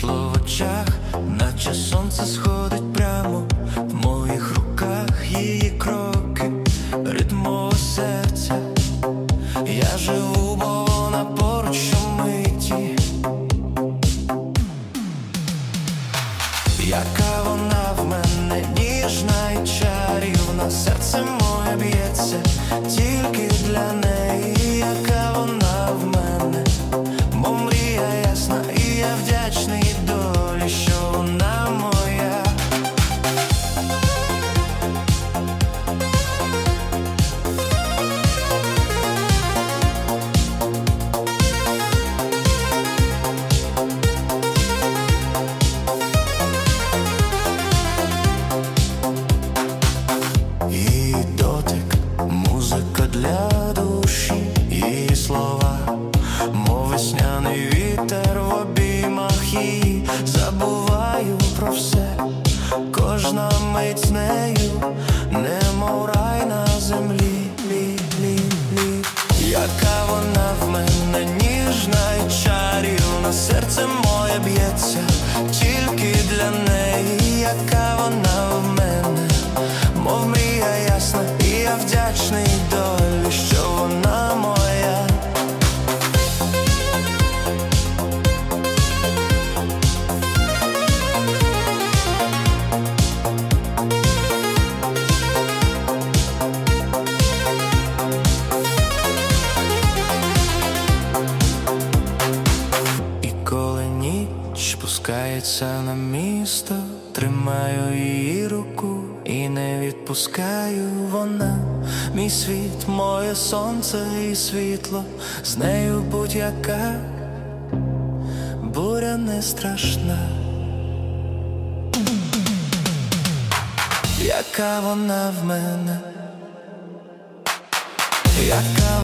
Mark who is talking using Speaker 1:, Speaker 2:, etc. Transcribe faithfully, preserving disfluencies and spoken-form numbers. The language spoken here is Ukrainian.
Speaker 1: світло в очах, наче сонце сходить прямо в моїх руках. Її кроки, ритм мого серця. Я живу, бо вона поруч щомиті. Яка вона в мене ніжна і чарівна, серце моє б'ється тільки для неї. Яка вона в мене, мов мрія ясна, і я вдячний долі, що вона моя. Її дотик, музика для душі, її слова, мов весняний вітер в обіймах її. Забуваю про все, кожна мить з нею, немов рай на землі. Лі, лі, лі. Яка вона в мене ніжна і чарівна, серце моє б'ється тільки для неї. Яка вона в мене, мов мрія ясна, і я вдячний долі, що вона моя. І коли ніч спускається на місто, тримаю її руку і не відпускаю. Вона мій світ, моє сонце і світло. З нею будь-яка буря не страшна. Яка вона в мене, яка